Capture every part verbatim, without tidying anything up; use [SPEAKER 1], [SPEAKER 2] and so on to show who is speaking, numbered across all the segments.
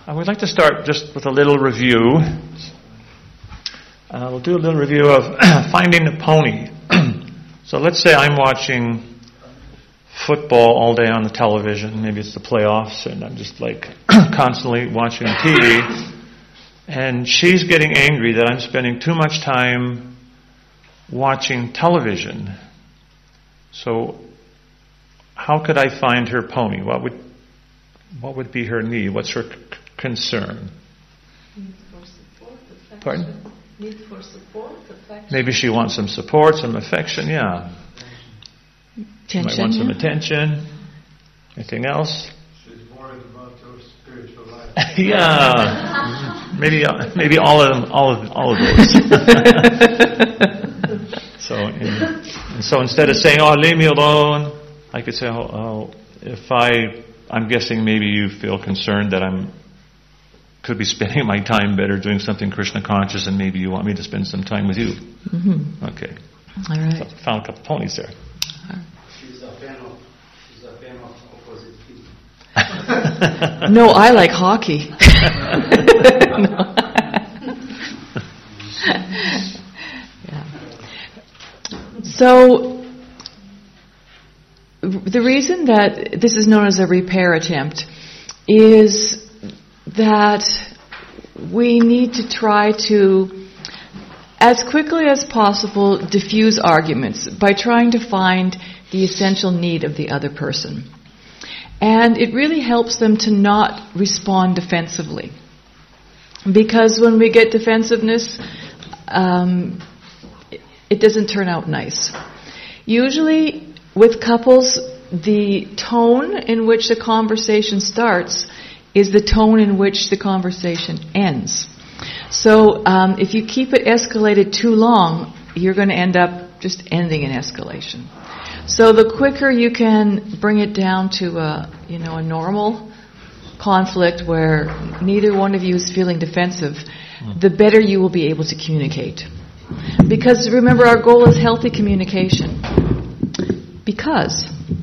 [SPEAKER 1] I would like to start just with a little review. Uh, we'll do a little review of Finding the Pony. So let's say I'm watching football all day on the television. Maybe it's the playoffs, and I'm just like constantly watching T V. And she's getting angry that I'm spending too much time watching television. So how could I find her pony? What would what would be her need? What's her c- concern?
[SPEAKER 2] Need for support, affection.
[SPEAKER 1] Pardon?
[SPEAKER 2] Need for support, affection.
[SPEAKER 1] Maybe she wants some support, some affection, yeah. She might want some
[SPEAKER 2] yeah.
[SPEAKER 1] attention. Anything else?
[SPEAKER 3] She's worried about your spiritual life.
[SPEAKER 1] Yeah. maybe maybe all of them, all of all of those. so in, and so instead of saying, "Oh, leave me alone," I could say, "Oh, oh if I." I'm guessing maybe you feel concerned that I'm could be spending my time better doing something Krishna conscious, and maybe you want me to spend some time with you.
[SPEAKER 2] Mm-hmm.
[SPEAKER 1] Okay.
[SPEAKER 2] All right.
[SPEAKER 1] So I found a couple ponies there.
[SPEAKER 3] She's a fan of, she's a fan of opposite people.
[SPEAKER 2] No, I like hockey. yeah. So the reason that this is known as a repair attempt is that we need to try to, as quickly as possible, diffuse arguments by trying to find the essential need of the other person. And it really helps them to not respond defensively. Because when we get defensiveness, um, it doesn't turn out nice. Usually, with couples, the tone in which the conversation starts is the tone in which the conversation ends. So um, if you keep it escalated too long, you're going to end up just ending in escalation. So the quicker you can bring it down to a, you know, a normal conflict where neither one of you is feeling defensive, the better you will be able to communicate. Because remember, our goal is healthy communication. Because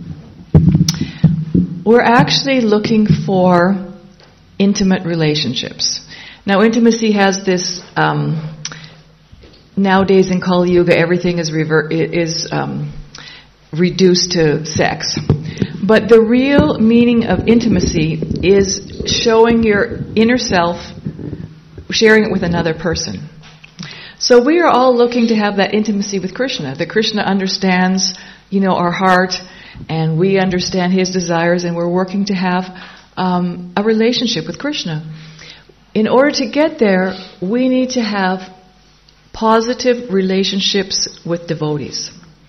[SPEAKER 2] we're actually looking for intimate relationships. Now, intimacy has this, um, nowadays in Kali Yuga, everything is, rever- is um, reduced to sex. But the real meaning of intimacy is showing your inner self, sharing it with another person. So we are all looking to have that intimacy with Krishna. That Krishna understands, you know, our heart, and we understand his desires, and we're working to have um, a relationship with Krishna. In order to get there, we need to have positive relationships with devotees.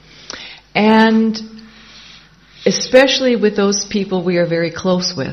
[SPEAKER 2] And especially with those people we are very close with.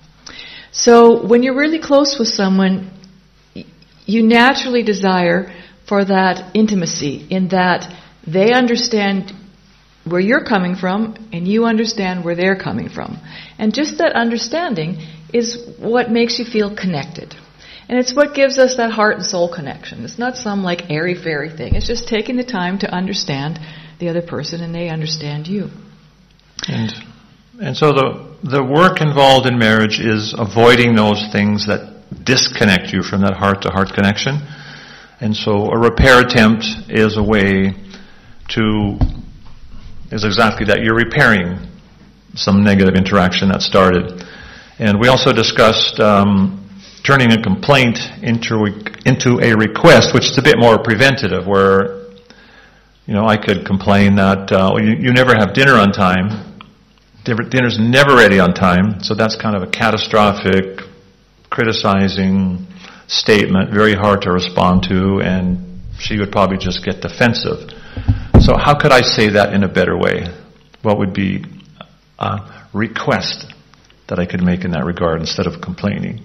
[SPEAKER 2] So when you're really close with someone, you naturally desire for that intimacy, in that they understand where you're coming from and you understand where they're coming from. And just that understanding is what makes you feel connected. And it's what gives us that heart and soul connection. It's not some like airy-fairy thing. It's just taking the time to understand the other person and they understand you.
[SPEAKER 1] And and so the the work involved in marriage is avoiding those things that disconnect you from that heart-to-heart connection. And so a repair attempt is a way to, is exactly that. You're repairing some negative interaction that started. And we also discussed um, turning a complaint into into a request, which is a bit more preventative, where, you know, I could complain that uh, you, you never have dinner on time. Dinner's never ready on time, so that's kind of a catastrophic, criticizing statement, very hard to respond to, and she would probably just get defensive. So how could I say that in a better way? What would be a request that I could make in that regard instead of complaining?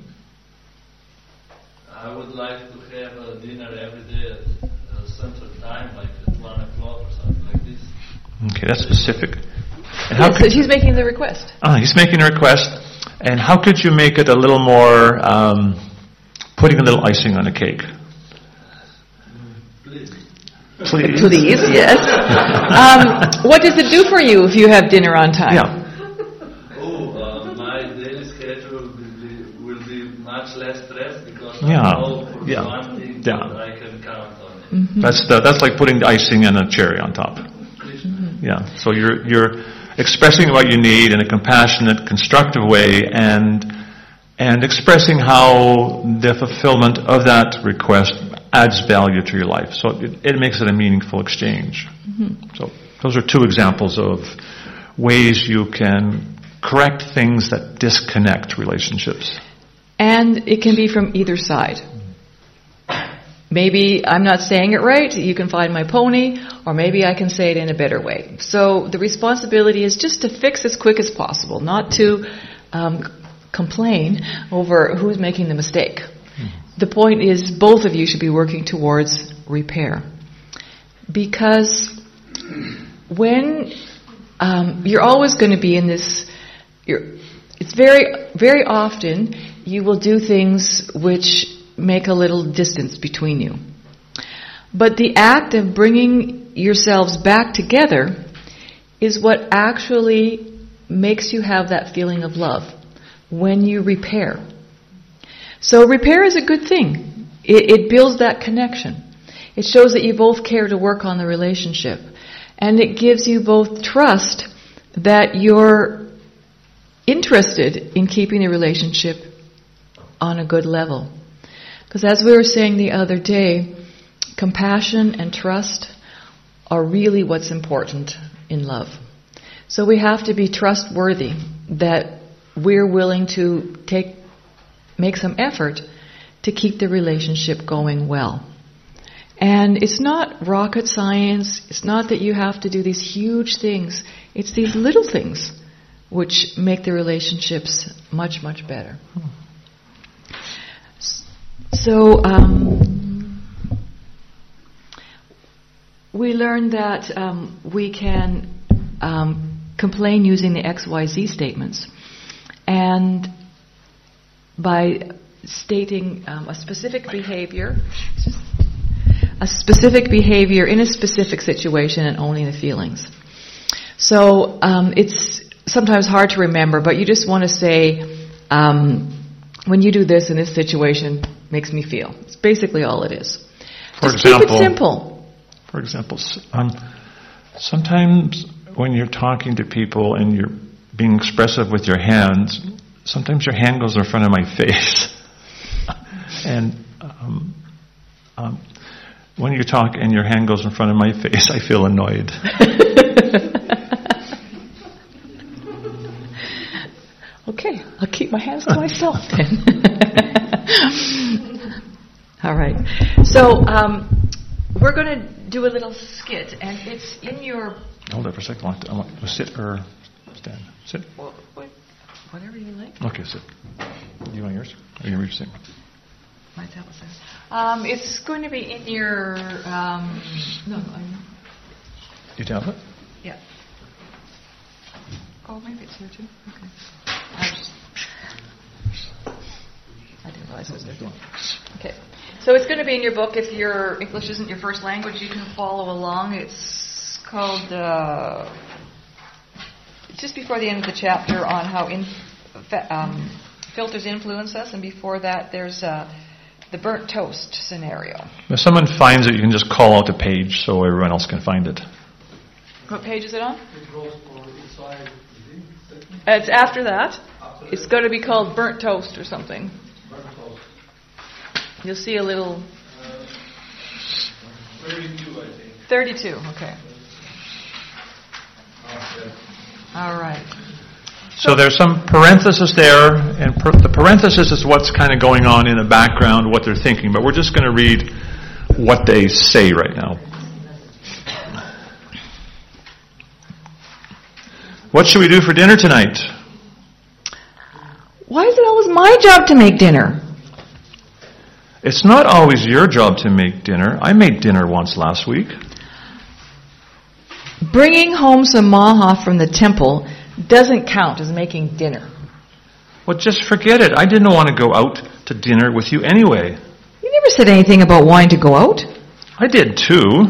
[SPEAKER 4] I would like to have a dinner every day at a central time, like at one o'clock or something like this.
[SPEAKER 1] Okay, that's specific. And how
[SPEAKER 2] Yeah,
[SPEAKER 1] could,
[SPEAKER 2] so she's making the request.
[SPEAKER 1] ah, he's making a request. And how could you make it a little more, um, putting a little icing on a cake?
[SPEAKER 4] Please.
[SPEAKER 1] Please.
[SPEAKER 2] Please, yes. um, what does it do for you if you have dinner on time?
[SPEAKER 1] Yeah.
[SPEAKER 4] Oh, uh, my daily schedule will be, will be much less stress because
[SPEAKER 1] Yeah.
[SPEAKER 4] I know for
[SPEAKER 1] Yeah.
[SPEAKER 4] one thing
[SPEAKER 1] Yeah.
[SPEAKER 4] that I can count on it.
[SPEAKER 2] Mhm.
[SPEAKER 1] That's the, that's like putting icing and a cherry on top. Yeah. So you're you're expressing what you need in a compassionate, constructive way, and and expressing how the fulfillment of that request adds value to your life. So it, it makes it a meaningful exchange.
[SPEAKER 2] Mhm.
[SPEAKER 1] So those are two examples of ways you can correct things that disconnect relationships.
[SPEAKER 2] And it can be from either side. Maybe I'm not saying it right, you can find my pony, or maybe I can say it in a better way. So the responsibility is just to fix as quick as possible, not to um, complain over who's making the mistake. The point is both of you should be working towards repair. Because when um, you're always going to be in this, you're, it's very, very often you will do things which make a little distance between you. But the act of bringing yourselves back together is what actually makes you have that feeling of love when you repair. So repair is a good thing. It, it builds that connection. It shows that you both care to work on the relationship. And it gives you both trust that you're interested in keeping the relationship on a good level. Because as we were saying the other day, compassion and trust are really what's important in love. So we have to be trustworthy that we're willing to take, make some effort to keep the relationship going well. And it's not rocket science. It's not that you have to do these huge things. It's these little things which make the relationships much, much better. So um, we learned that um, we can um, complain using the X Y Z statements. And by stating um, a specific behavior, a specific behavior in a specific situation and owning the feelings. So um, it's sometimes hard to remember, but you just want to say, um, when you do this in this situation, makes me feel. It's basically all it is.
[SPEAKER 1] For
[SPEAKER 2] just
[SPEAKER 1] example,
[SPEAKER 2] keep it simple.
[SPEAKER 1] For example, um, sometimes when you're talking to people and you're being expressive with your hands, sometimes your hand goes in front of my face. and um, um, when you talk and your hand goes in front of my face, I feel annoyed.
[SPEAKER 2] Okay, I'll keep my hands to myself then. All right. So um, we're going to do a little skit, and it's in your...
[SPEAKER 1] Hold it for a second. I want to, I want to sit or stand. Sit.
[SPEAKER 2] Well, what, whatever you like.
[SPEAKER 1] Okay, sit. You want yours? Or you want yours?
[SPEAKER 2] My tablet says. Um, it's going to be in your... Um, no, I'm...
[SPEAKER 1] Your tablet?
[SPEAKER 2] Yeah. Oh, maybe it's here too. Okay. I just... I didn't realize it was there. Okay. So it's going to be in your book. If your English isn't your first language, you can follow along. It's called... Uh, just before the end of the chapter on how in, um, filters influence us, and before that there's uh, the burnt toast scenario.
[SPEAKER 1] If someone finds it, you can just call out the page so everyone else can find it.
[SPEAKER 2] What page is it on?
[SPEAKER 3] It goes for inside the segment.
[SPEAKER 2] It's after that.
[SPEAKER 3] After
[SPEAKER 2] It's going to be called burnt toast or something.
[SPEAKER 3] burnt toast.
[SPEAKER 2] You'll see a little...
[SPEAKER 3] Uh, thirty-two, I think.
[SPEAKER 2] thirty-two, okay.
[SPEAKER 3] Okay.
[SPEAKER 2] All right.
[SPEAKER 1] So there's some parenthesis there, and per- the parenthesis is what's kind of going on in the background, what they're thinking. But we're just going to read what they say right now. What should we do for dinner tonight?
[SPEAKER 2] Why is it always my job to make dinner?
[SPEAKER 1] It's not always your job to make dinner. I made dinner once last week.
[SPEAKER 2] Bringing home some maha from the temple doesn't count as making dinner.
[SPEAKER 1] Well, just forget it. I didn't want to go out to dinner with you anyway.
[SPEAKER 2] You never said anything about wanting to go out.
[SPEAKER 1] I did too.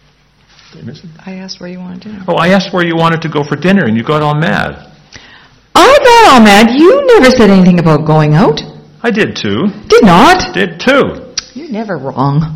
[SPEAKER 1] Did I miss it?
[SPEAKER 2] I asked where you wanted dinner.
[SPEAKER 1] Oh, I asked where you wanted to go for dinner, and you got all mad.
[SPEAKER 2] I got all mad. You never said anything about going out.
[SPEAKER 1] I did too.
[SPEAKER 2] Did not.
[SPEAKER 1] Did too.
[SPEAKER 2] You're never wrong.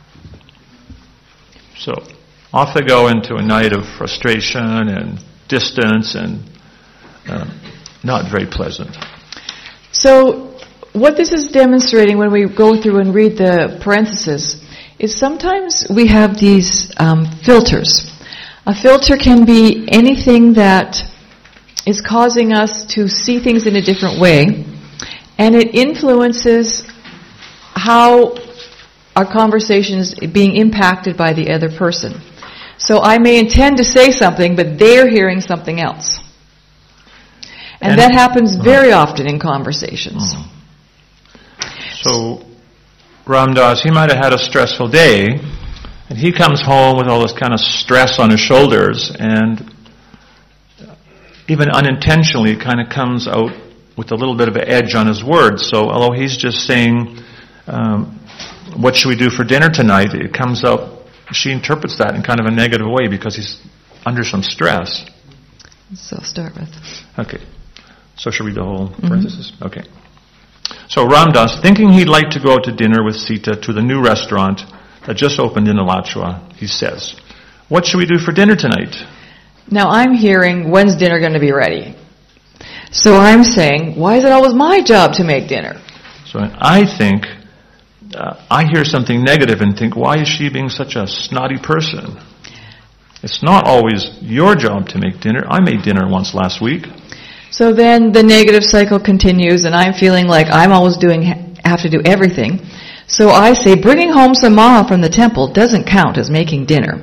[SPEAKER 1] So off they go into a night of frustration and distance and uh, not very pleasant.
[SPEAKER 2] So what this is demonstrating when we go through and read the parentheses is sometimes we have these um, filters. A filter can be anything that is causing us to see things in a different way, and it influences how our conversation is being impacted by the other person. So I may intend to say something, but they're hearing something else. And, and that happens very uh, often in conversations.
[SPEAKER 1] Uh, so Ram Dass, he might have had a stressful day, and he comes home with all this kind of stress on his shoulders, and even unintentionally kind of comes out with a little bit of an edge on his words. So although he's just saying, um, what should we do for dinner tonight, it comes out, she interprets that in kind of a negative way because he's under some stress.
[SPEAKER 2] So I'll start with.
[SPEAKER 1] Okay. So should we read the whole parenthesis? Mm-hmm. Okay. So Ram Dass, thinking he'd like to go out to dinner with Sita to the new restaurant that just opened in Alachua, he says, what should we do for dinner tonight?
[SPEAKER 2] Now I'm hearing, when's dinner going to be ready? So I'm saying, why is it always my job to make dinner?
[SPEAKER 1] So I think, uh, I hear something negative and think, why is she being such a snotty person? It's not always your job to make dinner. I made dinner once last week.
[SPEAKER 2] So then the negative cycle continues, and I'm feeling like I'm always doing, have to do everything. So I say, bringing home some maha from the temple doesn't count as making dinner.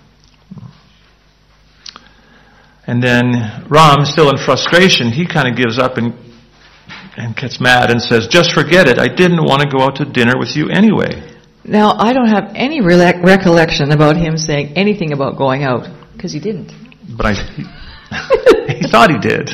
[SPEAKER 1] And then Ram, still in frustration, he kind of gives up and and gets mad and says, just forget it. I didn't want to go out to dinner with you anyway.
[SPEAKER 2] Now, I don't have any re- recollection about him saying anything about going out, because he didn't.
[SPEAKER 1] But I, he, he thought he did.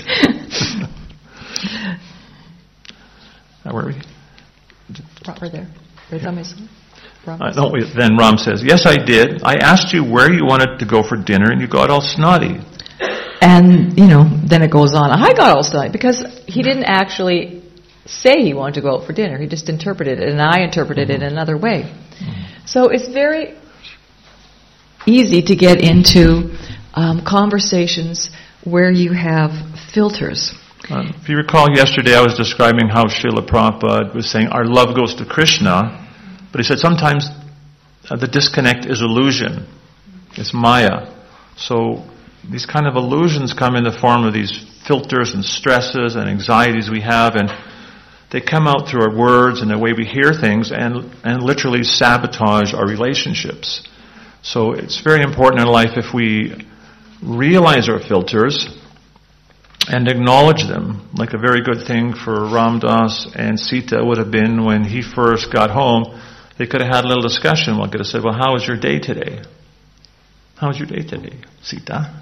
[SPEAKER 1] Now, where are we?
[SPEAKER 2] We're there.
[SPEAKER 1] Uh, no, wait, then Ram says, yes, I did. I asked you where you wanted to go for dinner, and you got all snotty.
[SPEAKER 2] And, you know, then it goes on. I got all snotty because he didn't actually say he wanted to go out for dinner. He just interpreted it, and I interpreted mm-hmm. it in another way. Mm-hmm. So it's very easy to get into um, conversations where you have filters.
[SPEAKER 1] Uh, if you recall yesterday, I was describing how Srila Prabhupada was saying our love goes to Krishna, but he said sometimes uh, the disconnect is illusion. It's Maya. So these kind of illusions come in the form of these filters and stresses and anxieties we have, and they come out through our words and the way we hear things and, and literally sabotage our relationships. So it's very important in life if we realize our filters and acknowledge them. Like a very good thing for Ram Dass and Sita would have been when he first got home, they could have had a little discussion. One could have said, well, how was your day today? How was your day today, Sita?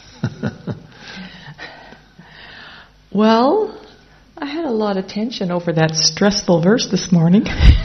[SPEAKER 2] Well, I had a lot of tension over that stressful verse this morning.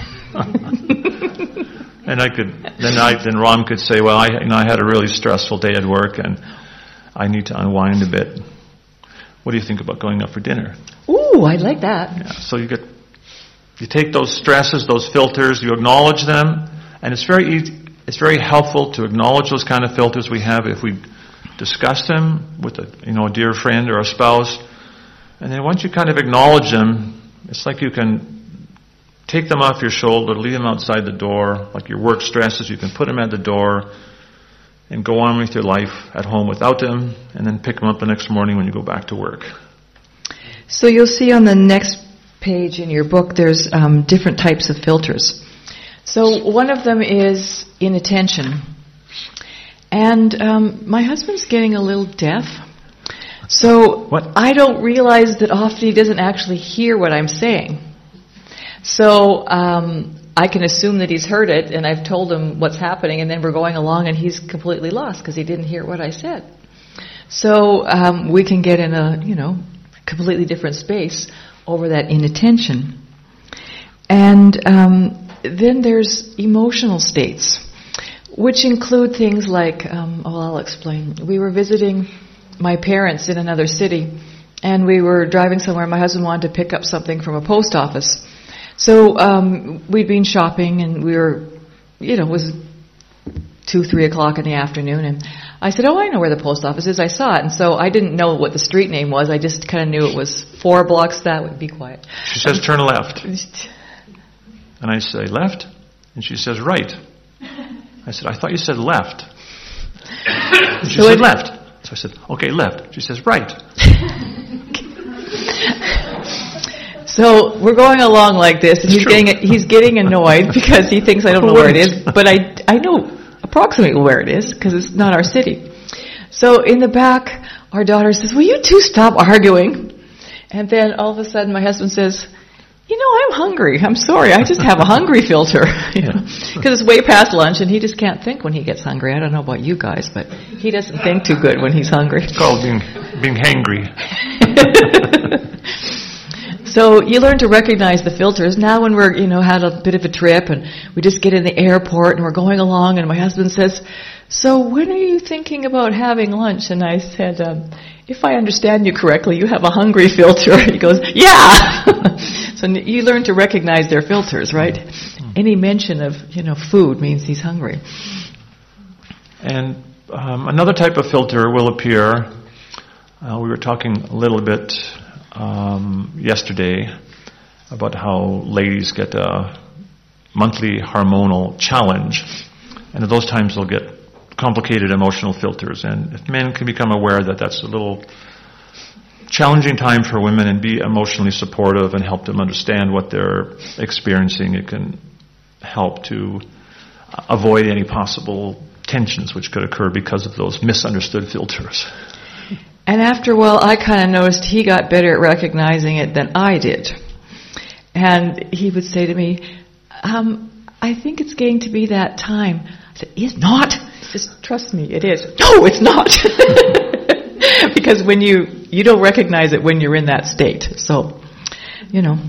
[SPEAKER 1] And I could, then I, then Ram could say, well, I, you know, I had a really stressful day at work and I need to unwind a bit. What do you think about going out for dinner?
[SPEAKER 2] Ooh, I like that.
[SPEAKER 1] Yeah, so you get, you take those stresses, those filters, you acknowledge them, and it's very easy, it's very helpful to acknowledge those kind of filters we have if we discuss them with a, you know, a dear friend or a spouse. And then once you kind of acknowledge them, it's like you can take them off your shoulder, leave them outside the door, like your work stresses, you can put them at the door and go on with your life at home without them, and then pick them up the next morning when you go back to work.
[SPEAKER 2] So you'll see on the next page in your book, there's um, different types of filters. So one of them is inattention. And um, my husband's getting a little deaf. So
[SPEAKER 1] what?
[SPEAKER 2] I don't realize that often he doesn't actually hear what I'm saying. So um, I can assume that he's heard it, and I've told him what's happening, and then we're going along, and he's completely lost because he didn't hear what I said. So um, we can get in a, you know, completely different space over that inattention. And um, then there's emotional states, which include things like, um, well, I'll explain. We were visiting my parents in another city, and we were driving somewhere. My husband wanted to pick up something from a post office. So um, we'd been shopping, and we were, you know, it was two, three o'clock in the afternoon, and I said, oh, I know where the post office is. I saw it. And so I didn't know what the street name was. I just kind of knew it was four blocks that way. Be quiet.
[SPEAKER 1] She says, turn left. And I say, left? And she says, right. I said, I thought you said left. And she
[SPEAKER 2] so
[SPEAKER 1] said,
[SPEAKER 2] it,
[SPEAKER 1] left. So I said, okay, left. She says, right.
[SPEAKER 2] So we're going along like this, and
[SPEAKER 1] it's
[SPEAKER 2] he's
[SPEAKER 1] true.
[SPEAKER 2] getting he's getting annoyed because he thinks I don't know where it is, but I, I know approximately where it is because it's not our city. So in the back, our daughter says, will you two stop arguing? And then all of a sudden my husband says, you know, I'm hungry. I'm sorry. I just have a hungry filter. You know, because it's way past lunch, and he just can't think when he gets hungry. I don't know about you guys, but he doesn't think too good when he's hungry.
[SPEAKER 1] It's called being, being hangry.
[SPEAKER 2] So you learn to recognize the filters. Now when we're, you know, had a bit of a trip, and we just get in the airport and we're going along, and my husband says, so when are you thinking about having lunch? And I said, um, if I understand you correctly, you have a hungry filter. He goes, yeah. So you learn to recognize their filters, right? Any mention of, you know, food means he's hungry.
[SPEAKER 1] And um, another type of filter will appear. Uh, we were talking a little bit um, yesterday about how ladies get a monthly hormonal challenge, and at those times they'll get complicated emotional filters. And if men can become aware that that's a little challenging time for women and be emotionally supportive and help them understand what they're experiencing, it can help to avoid any possible tensions which could occur because of those misunderstood filters.
[SPEAKER 2] And after a while, I kind of noticed he got better at recognizing it than I did. And he would say to me, um, I think it's getting to be that time. I said, it's not. He says, trust me, it is. No, it's not. Because when you, you don't recognize it when you're in that state. So, you know,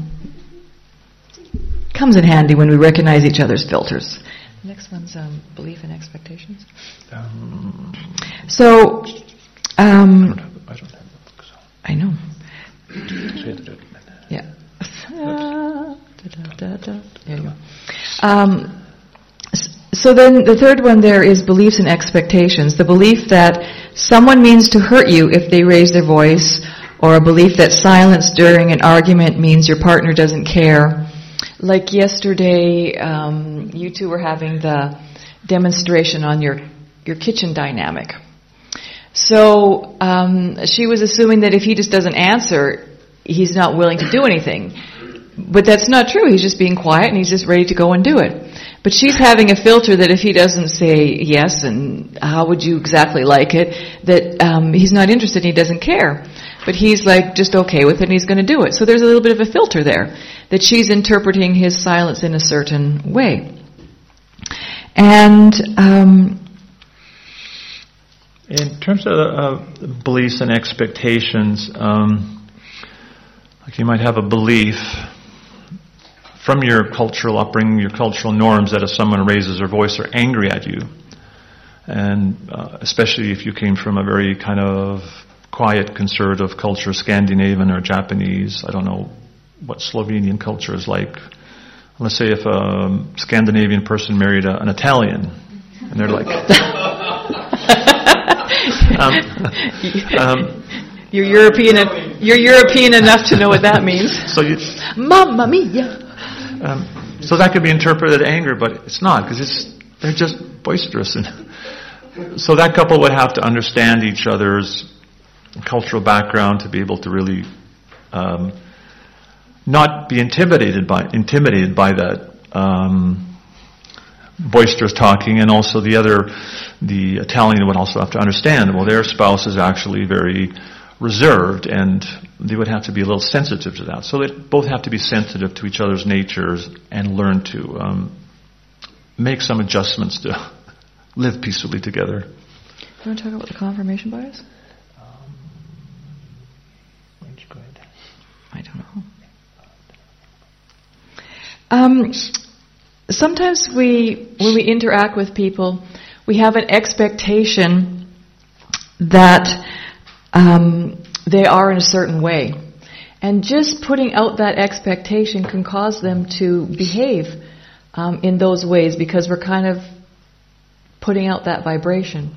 [SPEAKER 2] comes in handy when we recognize each other's filters. The next one's um, belief and expectations.
[SPEAKER 1] Um,
[SPEAKER 2] so, um,
[SPEAKER 1] I don't have the book, so.
[SPEAKER 2] I know.
[SPEAKER 1] So you have to do it.
[SPEAKER 2] Yeah. Uh, da, da, da, da. There you go. Um, so then the third one there is beliefs and expectations. The belief that someone means to hurt you if they raise their voice, or a belief that silence during an argument means your partner doesn't care. Like yesterday, um, you two were having the demonstration on your, your kitchen dynamic. So um, she was assuming that if he just doesn't answer, he's not willing to do anything. But that's not true. He's just being quiet and he's just ready to go and do it. But she's having a filter that if he doesn't say yes and how would you exactly like it, that um, he's not interested and he doesn't care. But he's like just okay with it and he's going to do it. So there's a little bit of a filter there that she's interpreting his silence in a certain way. And um,
[SPEAKER 1] in terms of uh, beliefs and expectations, um, like you might have a belief from your cultural upbringing, your cultural norms, that if someone raises their voice or angry at you, and uh, especially if you came from a very kind of quiet, conservative culture, Scandinavian or Japanese, I don't know what Slovenian culture is like. Let's say if a Scandinavian person married a, an Italian, and they're like... um, um,
[SPEAKER 2] you're European. You're European enough to know what that means.
[SPEAKER 1] So you,
[SPEAKER 2] Mamma mia.
[SPEAKER 1] Um, so that could be interpreted as anger, but it's not, because it's they're just boisterous, and so that couple would have to understand each other's cultural background to be able to really um, not be intimidated by intimidated by that um, boisterous talking, and also the other, the Italian would also have to understand, well, their spouse is actually very reserved, and they would have to be a little sensitive to that. So they both have to be sensitive to each other's natures and learn to um, make some adjustments to live peacefully together.
[SPEAKER 2] You want to talk about the confirmation bias?
[SPEAKER 1] Um, where'd you go ahead?
[SPEAKER 2] I don't know. Um, sometimes we, when we interact with people, we have an expectation that um, they are in a certain way. And just putting out that expectation can cause them to behave um, in those ways because we're kind of putting out that vibration.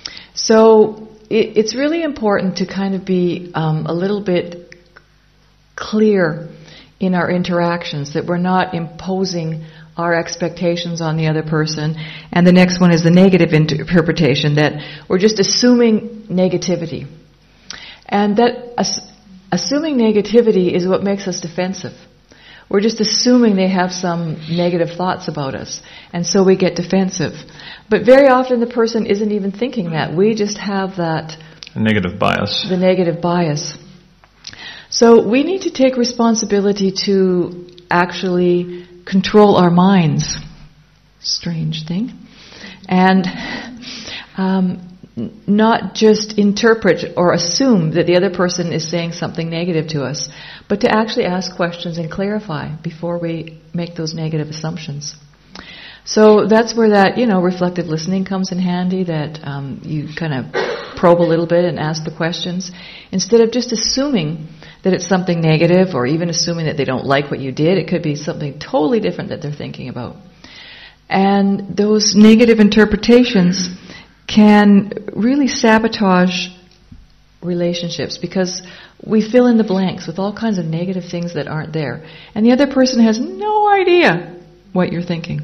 [SPEAKER 2] So it, it's really important to kind of be um, a little bit clear in our interactions, that we're not imposing our expectations on the other person. And the next one is the negative interpretation, that we're just assuming negativity. And that ass- assuming negativity is what makes us defensive. We're just assuming they have some negative thoughts about us, and so we get defensive. But very often the person isn't even thinking that. We just have that
[SPEAKER 1] A negative bias.
[SPEAKER 2] the negative bias. So we need to take responsibility to actually control our minds. Strange thing. And um, not just interpret or assume that the other person is saying something negative to us, but to actually ask questions and clarify before we make those negative assumptions. So that's where that, you know, reflective listening comes in handy, that um, you kind of probe a little bit and ask the questions, instead of just assuming that it's something negative, or even assuming that they don't like what you did. It could be something totally different that they're thinking about. And those negative interpretations can really sabotage relationships, because we fill in the blanks with all kinds of negative things that aren't there. And the other person has no idea what you're thinking.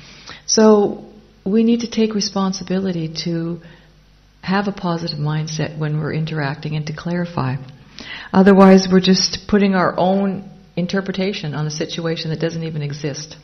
[SPEAKER 2] So we need to take responsibility to have a positive mindset when we're interacting and to clarify. Otherwise, we're just putting our own interpretation on a situation that doesn't even exist.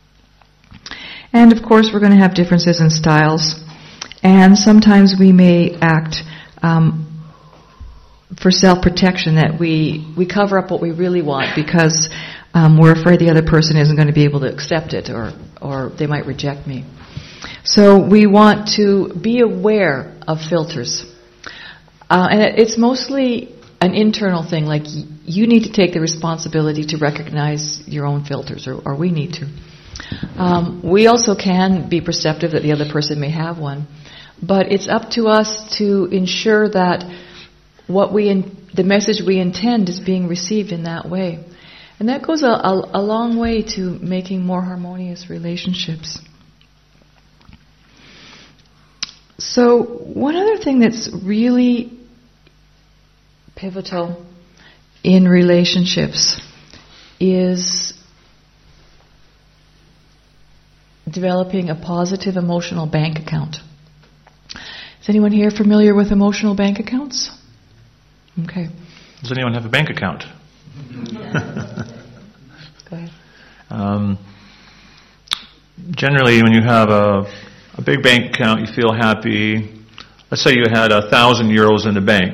[SPEAKER 2] And of course, we're going to have differences in styles. And sometimes we may act um, for self-protection, that we, we cover up what we really want because um, we're afraid the other person isn't going to be able to accept it, or, or they might reject me. So we want to be aware of filters. Uh, and it, it's mostly an internal thing, like y- you need to take the responsibility to recognize your own filters, or, or we need to. Um, we also can be perceptive that the other person may have one, but it's up to us to ensure that what we in, the message we intend is being received in that way. And that goes a, a, a long way to making more harmonious relationships. So one other thing that's really pivotal in relationships is developing a positive emotional bank account. Is anyone here familiar with emotional bank accounts? Okay.
[SPEAKER 1] Does anyone have a bank account?
[SPEAKER 2] Go ahead.
[SPEAKER 1] Um, generally, when you have a, a big bank account, you feel happy. Let's say you had a thousand euros in the bank,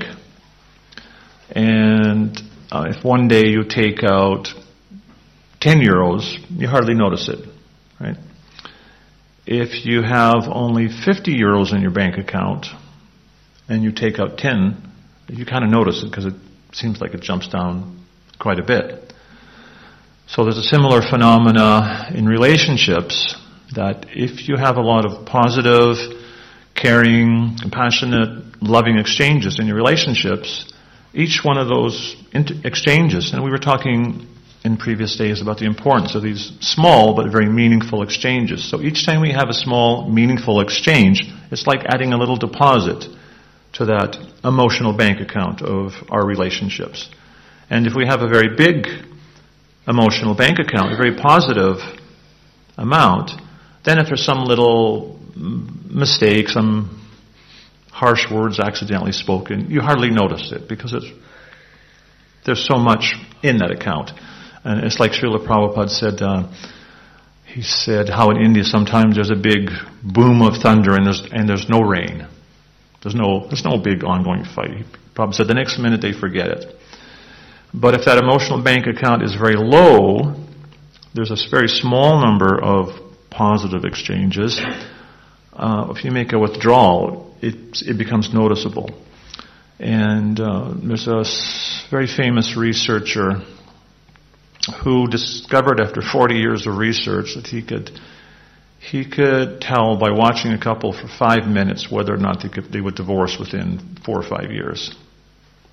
[SPEAKER 1] and uh, if one day you take out ten euros, you hardly notice it, right? If you have only fifty euros in your bank account and you take out ten, you kind of notice it because it seems like it jumps down quite a bit. So there's a similar phenomena in relationships, that if you have a lot of positive, caring, compassionate, loving exchanges in your relationships, each one of those inter- exchanges, and we were talking in previous days about the importance of these small but very meaningful exchanges. So each time we have a small, meaningful exchange, it's like adding a little deposit to that emotional bank account of our relationships. And if we have a very big emotional bank account, a very positive amount, then if there's some little mistake, some harsh words accidentally spoken, you hardly notice it, because it's, there's so much in that account. And it's like Srila Prabhupada said, uh, he said how in India sometimes there's a big boom of thunder and there's and there's no rain. There's no there's no big ongoing fight. He Prabhupada said the next minute they forget it. But if that emotional bank account is very low, there's a very small number of positive exchanges. Uh, if you make a withdrawal, it it becomes noticeable. And uh, there's a very famous researcher who discovered after forty years of research that he could he could tell by watching a couple for five minutes whether or not they could, they would divorce within four or five years.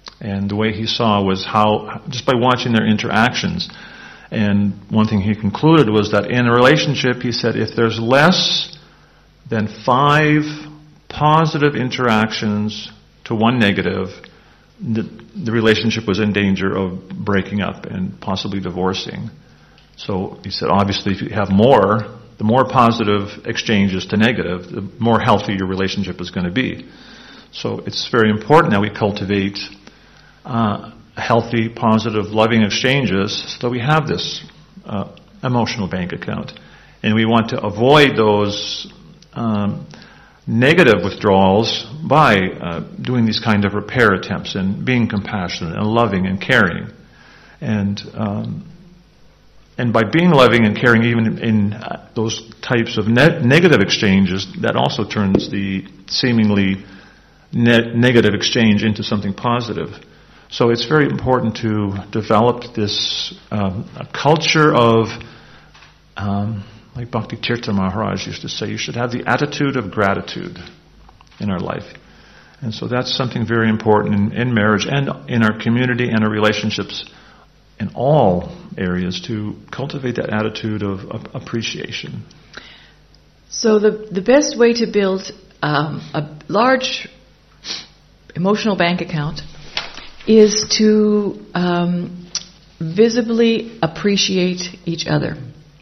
[SPEAKER 1] And the way he saw was how, just by watching their interactions, and one thing he concluded was that in a relationship, he said, if there's less than five positive interactions to one negative, the, the relationship was in danger of breaking up and possibly divorcing. So he said, obviously, if you have more, the more positive exchanges to negative, the more healthy your relationship is going to be. So it's very important that we cultivate uh, healthy, positive, loving exchanges so that we have this uh, emotional bank account. And we want to avoid those um, negative withdrawals by uh, doing these kind of repair attempts and being compassionate and loving and caring. And um, and by being loving and caring even in, in uh, those types of ne- negative exchanges, that also turns the seemingly ne- negative exchange into something positive. So it's very important to develop this um, a culture of, um, like Bhakti Tirtha Maharaj used to say, you should have the attitude of gratitude in our life. And so that's something very important in, in marriage and in our community and our relationships in all areas, to cultivate that attitude of, of appreciation.
[SPEAKER 2] So the the best way to build um, a large emotional bank account is to um, visibly appreciate each other.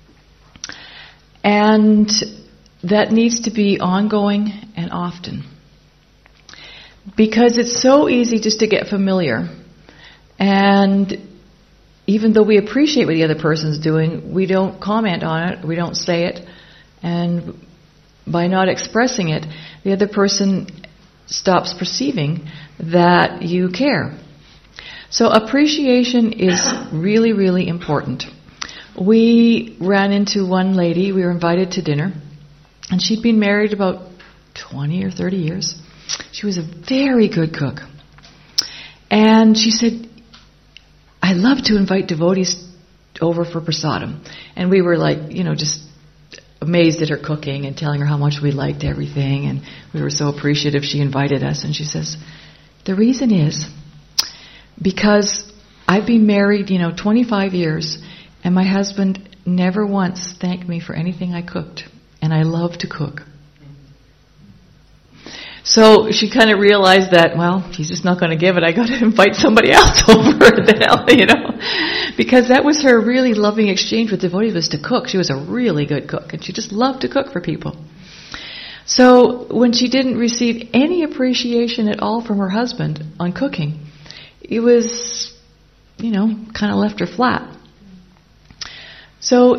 [SPEAKER 2] And that needs to be ongoing and often. Because it's so easy just to get familiar. And even though we appreciate what the other person's doing, we don't comment on it, we don't say it. And by not expressing it, the other person stops perceiving that you care. So appreciation is really, really important. We ran into one lady, we were invited to dinner, and she'd been married about twenty or thirty years. She was a very good cook. And she said, I love to invite devotees over for prasadam. And we were like, you know, just amazed at her cooking and telling her how much we liked everything. And we were so appreciative she invited us. And she says, the reason is because I've been married, you know, twenty-five years, and my husband never once thanked me for anything I cooked. And I love to cook. So she kind of realized that, well, he's just not going to give it. I got to invite somebody else over, you know, because that was her really loving exchange with devotees, was to cook. She was a really good cook, and she just loved to cook for people. So when she didn't receive any appreciation at all from her husband on cooking, it was, you know, kind of left her flat. So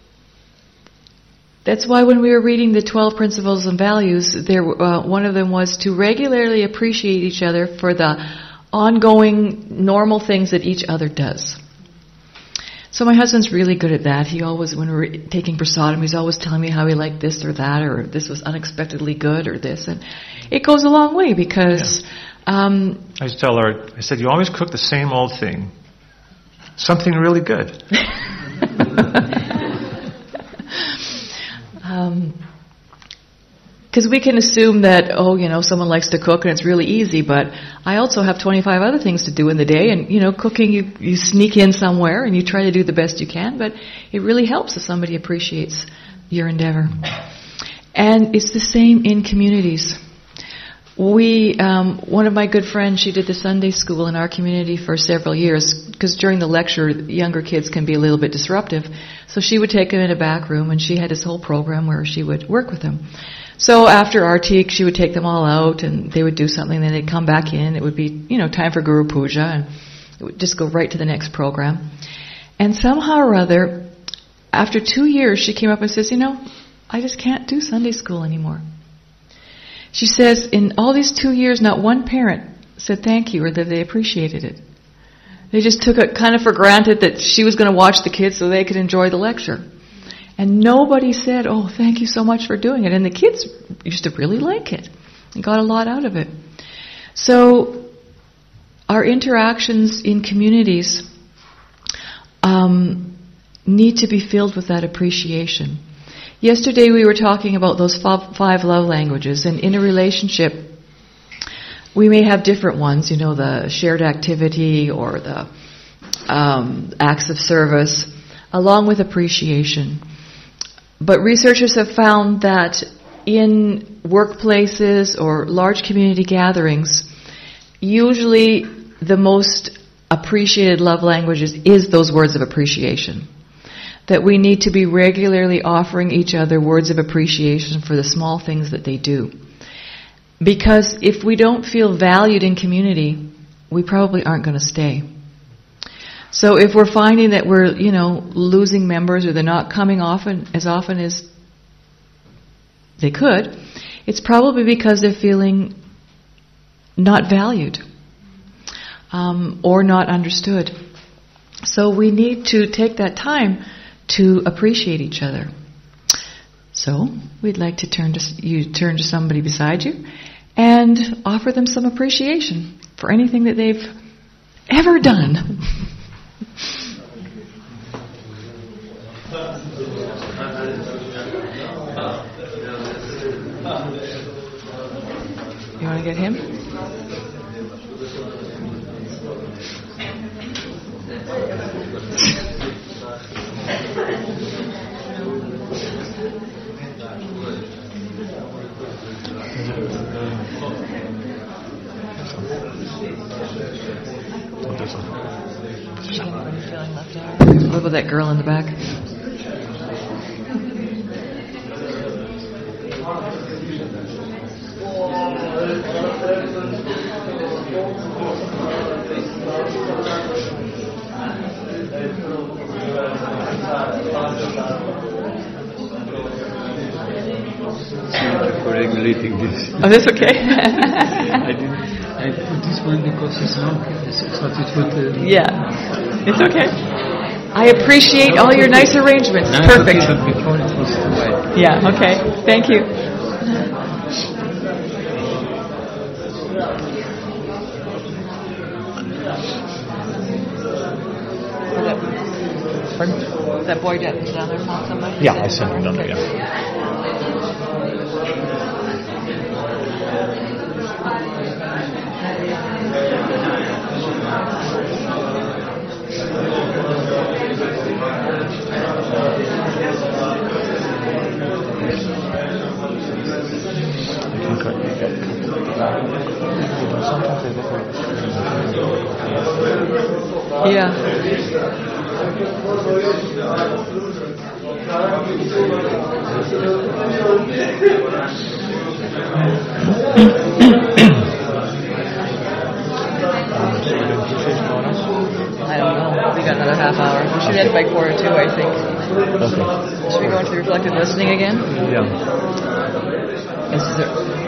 [SPEAKER 2] that's why when we were reading the twelve Principles and Values, there uh, one of them was to regularly appreciate each other for the ongoing normal things that each other does. So my husband's really good at that. He always, when we were taking prasadam, he's always telling me how he liked this or that, or this was unexpectedly good, or this. And it goes a long way because... Yeah. Um,
[SPEAKER 1] I used to tell her, I said, you always cook the same old thing. Something really good. Because um, we can assume that, oh, you know, someone likes to cook and it's really easy, but I also have twenty-five other things to do in the day, and, you know, cooking, you, you sneak in somewhere and you try to do the best you can, but it really helps if somebody appreciates your endeavor. And it's the same in communities. We, um, one of my good friends, she did the Sunday school in our community for several years, because during the lecture, younger kids can be a little bit disruptive. So she would take them in a back room, and she had this whole program where she would work with them. So after Artik, she would take them all out, and they would do something, then they'd come back in. It would be, you know, time for Guru Puja, and it would just go right to the next program. And somehow or other, after two years, she came up and says, you know, I just can't do Sunday school anymore. She says, in all these two years, not one parent said thank you or that they appreciated it. They just took it kind of for granted that she was going to watch the kids so they could enjoy the lecture. And nobody said, oh, thank you so much for doing it. And the kids used to really like it and got a lot out of it. So our interactions in communities um, need to be filled with that appreciation. Yesterday we were talking about those five love languages, and in a relationship,
[SPEAKER 2] we may have different ones, you know, the shared activity or the um, acts of service, along with appreciation. But researchers have found that in workplaces or large community gatherings, usually the most appreciated love languages is those words of appreciation. That we need to be regularly offering each other words of appreciation for the small things that they do. Because if we don't feel valued in community, we probably aren't going to stay. So if we're finding that we're, you know, losing members or they're not coming often as often as they could, it's probably because they're feeling not valued um, or not understood. So we need to take that time to appreciate each other. So we'd like to turn to you turn to somebody beside you and offer them some appreciation for anything that they've ever done. You want to get him? What about that girl in the back?
[SPEAKER 5] For regulating this.
[SPEAKER 2] Oh, that's okay.
[SPEAKER 5] I didn't. I put this one because it's long. So it would. Uh,
[SPEAKER 2] yeah, it's okay. I appreciate all your nice arrangements.
[SPEAKER 5] no,
[SPEAKER 2] Perfect.
[SPEAKER 5] Okay, but before it was too wide.
[SPEAKER 2] Yeah. Okay. Thank you. Pardon? That boy down there found somebody?
[SPEAKER 1] Yeah, I sent him down there, yeah.
[SPEAKER 2] Yeah. I don't know. We got another half hour. We should end by quarter two, I think.
[SPEAKER 1] Okay.
[SPEAKER 2] Should we go into the reflective listening again?
[SPEAKER 1] Yeah.
[SPEAKER 2] Is there...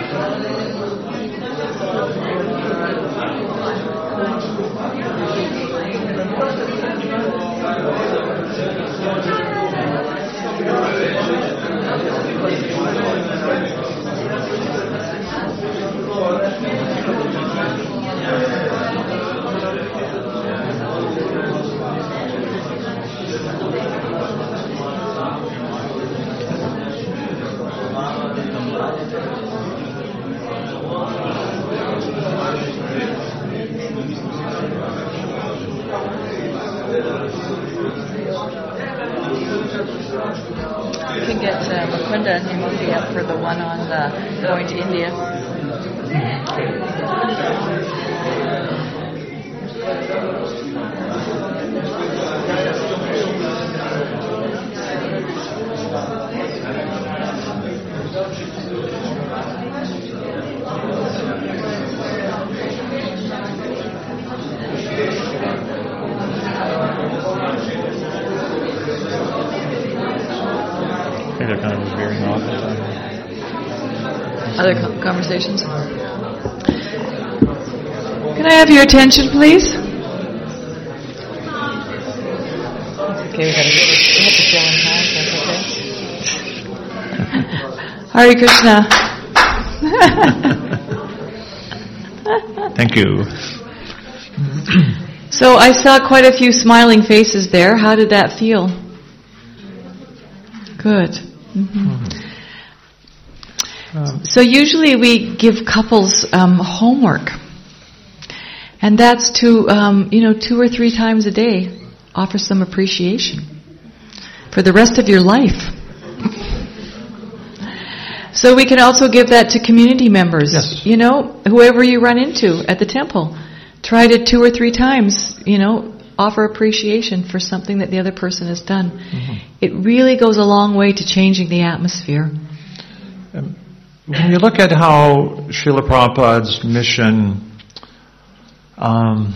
[SPEAKER 2] You can get uh, Mukunda and Himoti up for the one on uh, going to India.
[SPEAKER 1] I think they're kind of veering off.
[SPEAKER 2] Other co- conversations? Can I have your attention, please? Okay, we gotta we have to fill in time, so that's okay. Hare Krishna.
[SPEAKER 1] Thank you.
[SPEAKER 2] So I saw quite a few smiling faces there. How did that feel? Good. Mm-hmm.
[SPEAKER 1] Um,
[SPEAKER 2] So usually we give couples um, homework, and that's to um, you know two or three times a day offer some appreciation for the rest of your life. So we can also give that to community members.
[SPEAKER 1] Yes.
[SPEAKER 2] You know, whoever you run into at the temple, try to two or three times, you know, offer appreciation for something that the other person has done. Mm-hmm. It really goes a long way to changing the atmosphere.
[SPEAKER 1] Um, when you look at how Srila Prabhupada's mission, um,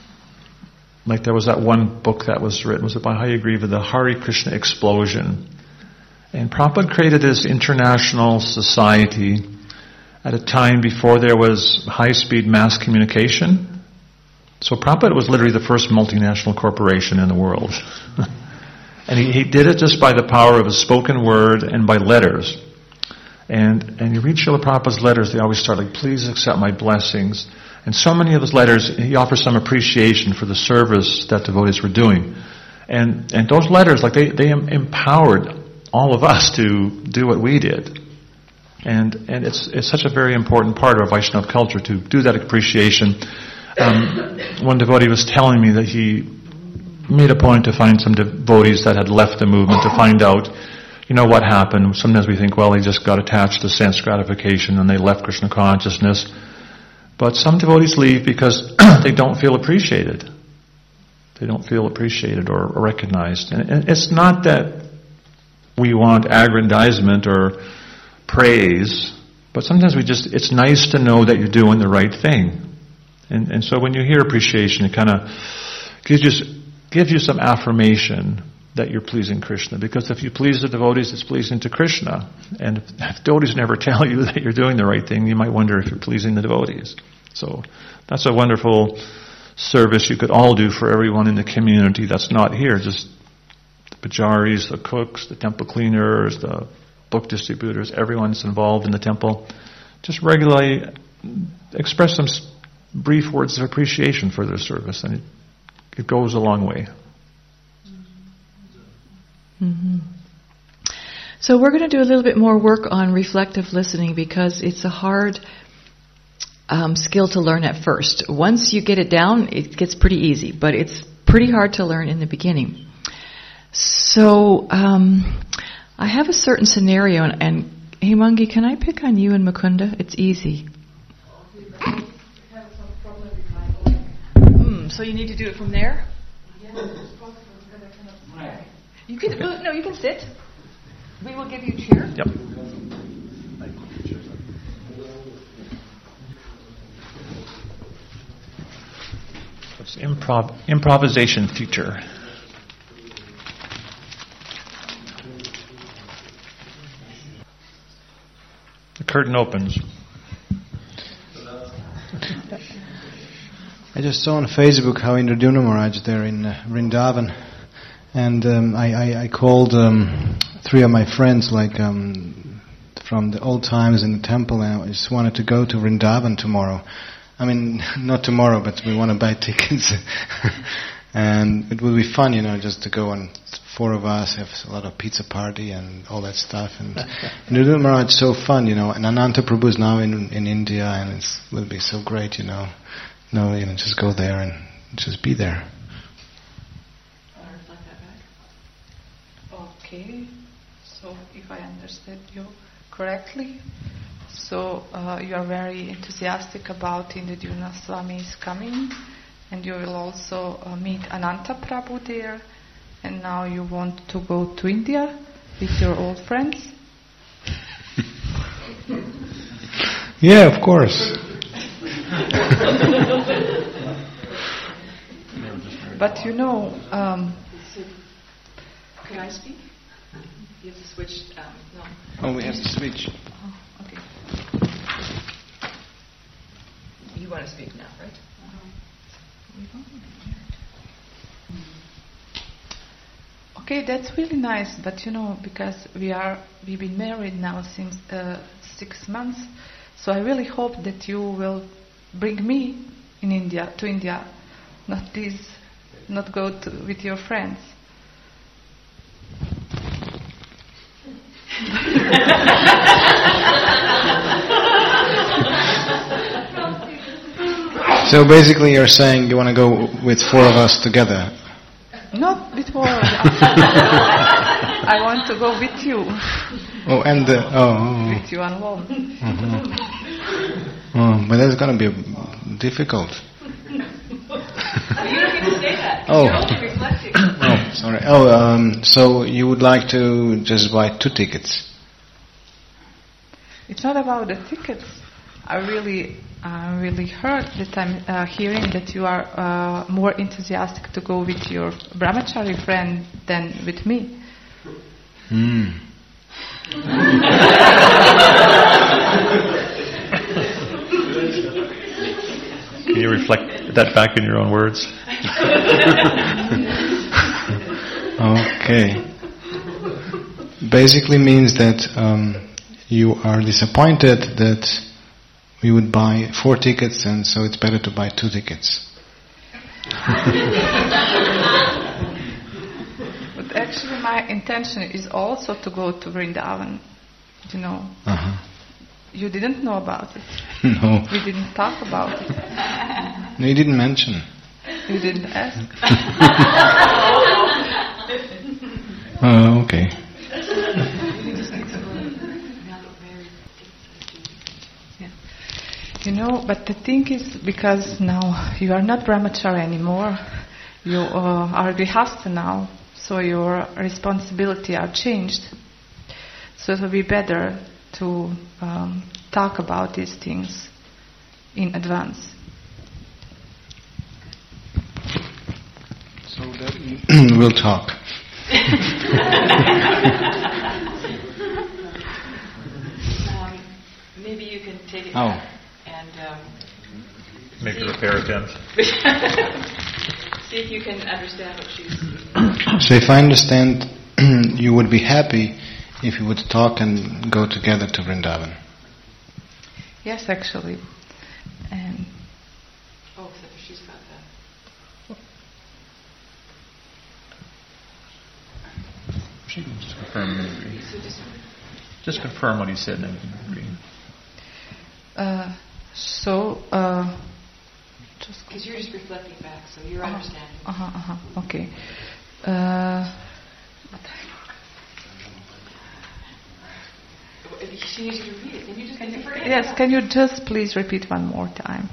[SPEAKER 1] like there was that one book that was written, was it by Hayagriva, the Hare Krishna Explosion. And Prabhupada created this international society at a time before there was high-speed mass communication. So Prabhupada was literally the first multinational corporation in the world. And he, he did it just by the power of a spoken word and by letters. And and you read Srila Prabhupada's letters, they always start like, please accept my blessings. And so many of his letters, he offers some appreciation for the service that devotees were doing. And and those letters, like they, they empowered all of us to do what we did. And and it's it's such a very important part of our Vaishnava culture to do that appreciation. Um, one devotee was telling me that he made a point to find some devotees that had left the movement to find out, you know, what happened. Sometimes we think, well, they just got attached to sense gratification and they left Krishna consciousness. But some devotees leave because they don't feel appreciated. They don't feel appreciated or, or recognized. And, and it's not that we want aggrandizement or praise, but sometimes we just, it's nice to know that you're doing the right thing. And, and so when you hear appreciation, it kind of gives you, gives you some affirmation that you're pleasing Krishna. Because if you please the devotees, it's pleasing to Krishna. And if, if devotees never tell you that you're doing the right thing, you might wonder if you're pleasing the devotees. So that's a wonderful service you could all do for everyone in the community that's not here. Just the pujaris, the cooks, the temple cleaners, the book distributors, everyone's involved in the temple. Just regularly express some brief words of appreciation for their service, and it, it goes a long way.
[SPEAKER 2] Mm-hmm. So we're going to do a little bit more work on reflective listening because it's a hard um, skill to learn at first. Once you get it down, it gets pretty easy, but it's pretty hard to learn in the beginning. So um, I have a certain scenario, and, and Hemangi, can I pick on you and Mukunda? It's easy. Mm, so you need to do it from there? You can no, you can sit. We will give you a chair.
[SPEAKER 1] Yep. It's improv improvisation feature. The curtain opens.
[SPEAKER 6] I just saw on Facebook how Indradyumna Maharaj there in uh, Vrindavan, and um, I, I, I called um, three of my friends, like um, from the old times in the temple, and I just wanted to go to Vrindavan tomorrow. I mean, not tomorrow, but we want to buy tickets, and it will be fun, you know, just to go, and four of us have a lot of pizza party and all that stuff, and Indradyumna Maharaj is so fun, you know, and Ananta Prabhu is now in in India, and it will be so great, you know. No, you know, just go there and just be there.
[SPEAKER 7] Okay, so if I understood you correctly, so uh, you are very enthusiastic about Indradyumna Swami's coming, and you will also uh, meet Ananta Prabhu there, and now you want to go to India with your old friends?
[SPEAKER 6] Yeah, of course.
[SPEAKER 7] But you know, um,
[SPEAKER 2] can I speak? You have to switch. Um, no.
[SPEAKER 6] Oh, we have to switch.
[SPEAKER 2] Oh, okay. You want to speak now, right? Uh-huh.
[SPEAKER 7] Okay, that's really nice. But you know, because we are we've been married now since uh, six months, so I really hope that you will bring me in India to India, not this, not go to, with your friends.
[SPEAKER 6] So basically you're saying you want to go with four of us together.
[SPEAKER 7] Not before. I want to go with you.
[SPEAKER 6] Oh, and the, oh,
[SPEAKER 7] With you alone.
[SPEAKER 6] oh, oh, but that's going to be difficult.
[SPEAKER 2] You don't get to say that.
[SPEAKER 6] Oh.
[SPEAKER 2] You're only reflecting.
[SPEAKER 6] Oh, sorry. Oh, um, so you would like to just buy two tickets?
[SPEAKER 7] It's not about the tickets. I really, I really heard that I'm uh, hearing that you are uh, more enthusiastic to go with your brahmachari friend than with me.
[SPEAKER 6] Hmm.
[SPEAKER 1] Can you reflect that back in your own words?
[SPEAKER 6] Okay. Basically means that um, you are disappointed that we would buy four tickets, and so it's better to buy two tickets.
[SPEAKER 7] But actually my intention is also to go to Vrindavan, you know.
[SPEAKER 6] Uh-huh.
[SPEAKER 7] You didn't know about it.
[SPEAKER 6] No.
[SPEAKER 7] We didn't talk about it.
[SPEAKER 6] No, you didn't mention.
[SPEAKER 7] You didn't ask.
[SPEAKER 6] Oh, okay.
[SPEAKER 7] You know, but the thing is, because now you are not brahmachari anymore, you uh, are grihastha now, so your responsibility are changed. So it will be better to um, talk about these things in advance.
[SPEAKER 6] So that we'll talk.
[SPEAKER 2] Um, maybe you can take it
[SPEAKER 6] Oh.
[SPEAKER 2] back and um,
[SPEAKER 1] Make
[SPEAKER 2] see
[SPEAKER 1] a repair attempt.
[SPEAKER 2] see if you can understand what she's.
[SPEAKER 6] So if I understand, you would be happy if you would talk and go together to Vrindavan.
[SPEAKER 7] Yes, actually. And
[SPEAKER 2] Oh, except for she's got that.
[SPEAKER 1] She can just confirm and agree.
[SPEAKER 2] So just
[SPEAKER 1] Just confirm what he said and then agree.
[SPEAKER 7] uh, so, uh, just
[SPEAKER 2] because you're just reflecting back, so you're
[SPEAKER 7] Uh-huh.
[SPEAKER 2] understanding.
[SPEAKER 7] Uh-huh, uh-huh, okay. Uh,
[SPEAKER 2] If she needs you to read it, then you just can you forget.
[SPEAKER 7] yes, can you just please repeat one more time?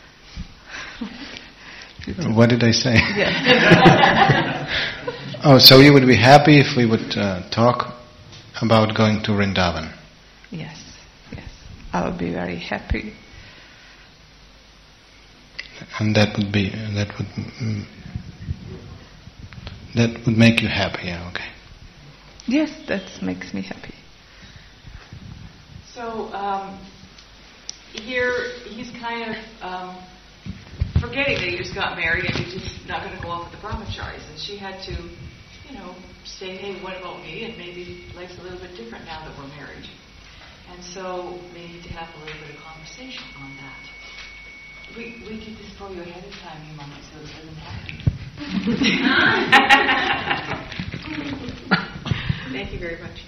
[SPEAKER 6] What did I say?
[SPEAKER 7] Yes.
[SPEAKER 6] Oh, so you would be happy if we would uh, talk about going to Vrindavan?
[SPEAKER 7] Yes, yes. I would be very happy.
[SPEAKER 6] And that would be, that would, mm, that would make you happy, yeah, okay.
[SPEAKER 7] Yes, that makes me happy.
[SPEAKER 2] So um, here he's kind of um, forgetting that you just got married and you're just not going to go off with the brahmacharis. And she had to, you know, say, hey, what about me? And maybe life's a little bit different now that we're married. And so they need to have a little bit of conversation on that. We we did this for you ahead of time, you mama, so it doesn't happen. Thank you very much.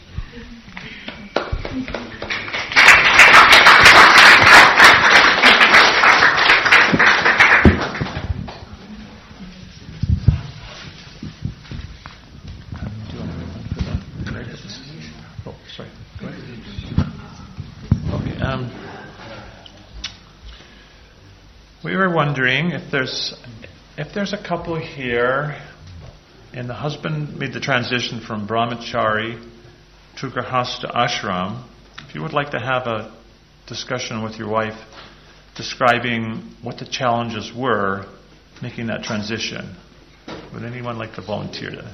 [SPEAKER 1] Oh, sorry. Go ahead. Okay. Um, we were wondering if there's if there's a couple here, and the husband made the transition from brahmachari to grihastha ashram. If you would like to have a discussion with your wife, describing what the challenges were making that transition, would anyone like to volunteer to?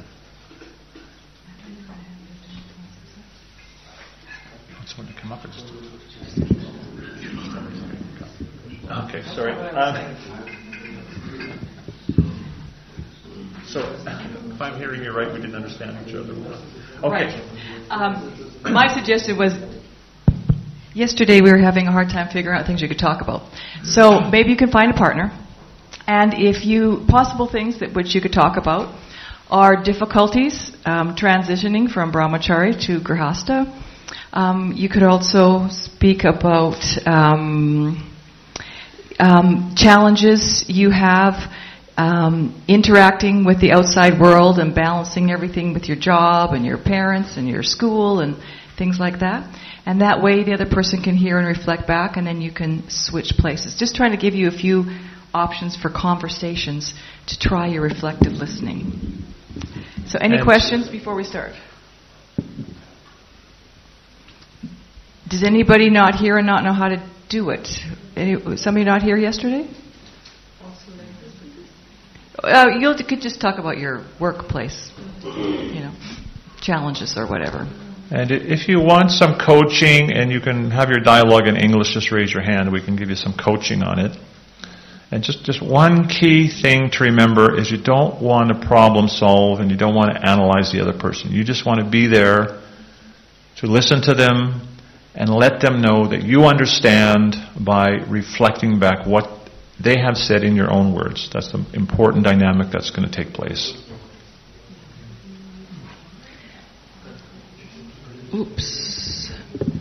[SPEAKER 1] Someone to come up and just. Okay, sorry. Um, so, if I'm hearing you right, we didn't understand each other. Okay.
[SPEAKER 2] Right. Um, my suggestion was, yesterday we were having a hard time figuring out things you could talk about. So maybe you can find a partner, and if you possible things that which you could talk about are difficulties um, transitioning from brahmachari to grihastha. Um, you could also speak about um, um, challenges you have um, interacting with the outside world and balancing everything with your job and your parents and your school and things like that. And that way the other person can hear and reflect back, and then you can switch places. Just trying to give you a few options for conversations to try your reflective listening. So any
[SPEAKER 1] And
[SPEAKER 2] questions before we start? Does anybody not hear and not know how to do it? Any, somebody not here yesterday? Uh, you could just talk about your workplace, you know, challenges or whatever.
[SPEAKER 1] And if you want some coaching and you can have your dialogue in English, just raise your hand. We can give you some coaching on it. And just, just one key thing to remember is you don't want to problem solve and you don't want to analyze the other person. You just want to be there to listen to them and let them know that you understand by reflecting back what they have said in your own words. That's the important dynamic that's going to take place.
[SPEAKER 2] Oops.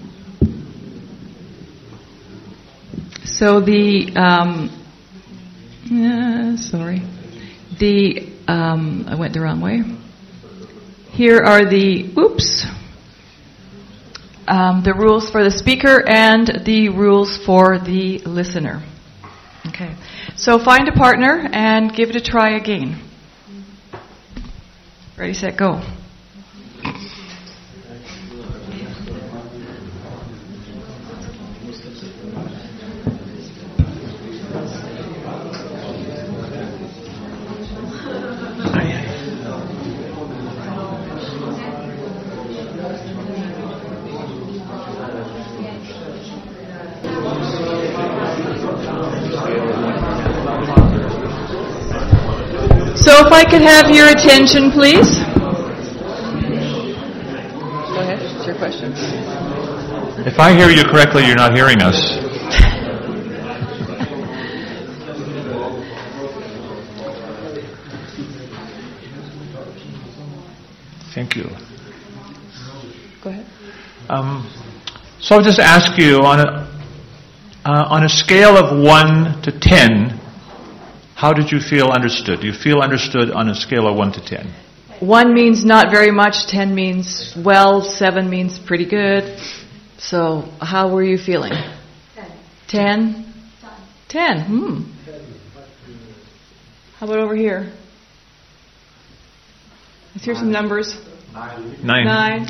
[SPEAKER 2] So the, um, uh, sorry, the, um, I went the wrong way. Here are the, oops, um, the rules for the speaker and the rules for the listener. Okay. So find a partner and give it a try again. Ready, set, go. So if I could have your attention, please. Go ahead. It's your question.
[SPEAKER 1] If I hear you correctly, you're not hearing us. Thank you.
[SPEAKER 2] Go ahead.
[SPEAKER 1] Um, so I'll just ask you, on a, uh, on a scale of one to ten, how did you feel understood? Do you feel understood on a scale of one to ten?
[SPEAKER 2] One means not very much, ten means well, seven means pretty good. So how were you feeling? Ten. Ten? Ten. Hmm. How about over here? Let's hear some numbers.
[SPEAKER 1] Nine.
[SPEAKER 2] Nine.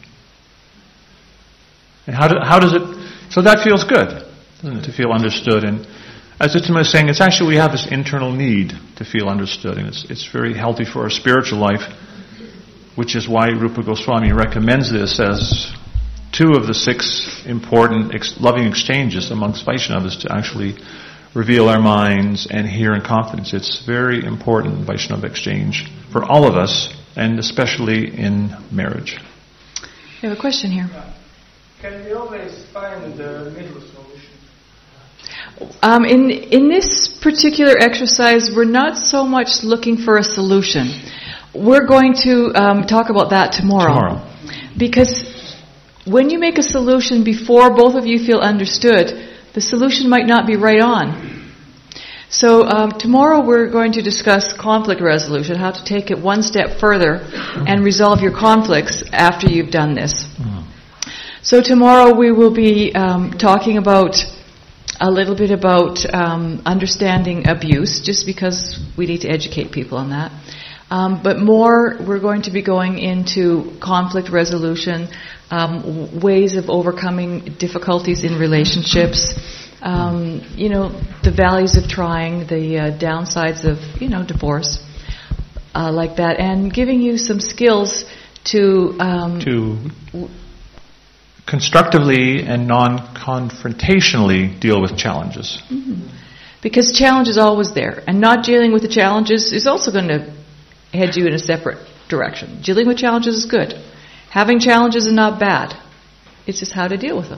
[SPEAKER 1] And how, do, how does it... So that feels good, doesn't it, to feel understood. And as Uttam was saying, it's actually we have this internal need to feel understood, and it's it's very healthy for our spiritual life, which is why Rupa Goswami recommends this as two of the six important ex- loving exchanges amongst Vaishnavas to actually reveal our minds and hear in confidence. It's very important Vaishnava exchange for all of us, and especially in marriage.
[SPEAKER 2] We have a question here.
[SPEAKER 5] Can we always find the middle solution?
[SPEAKER 2] Um, in in this particular exercise, we're not so much looking for a solution. We're going to um, talk about that tomorrow.
[SPEAKER 1] Tomorrow.
[SPEAKER 2] Because when you make a solution before both of you feel understood, the solution might not be right on. So um, tomorrow we're going to discuss conflict resolution, how to take it one step further and resolve your conflicts after you've done this. Mm. So tomorrow we will be um, talking about a little bit about um, understanding abuse, just because we need to educate people on that. Um, but more, we're going to be going into conflict resolution, um, w- ways of overcoming difficulties in relationships, um, you know, the values of trying, the uh, downsides of, you know, divorce, uh, like that, and giving you some skills to... Um,
[SPEAKER 1] to w- constructively and non-confrontationally deal with challenges.
[SPEAKER 2] Mm-hmm. Because challenge is always there, and not dealing with the challenges is also going to head you in a separate direction. Dealing with challenges is good. Having challenges is not bad. It's just how to deal with them.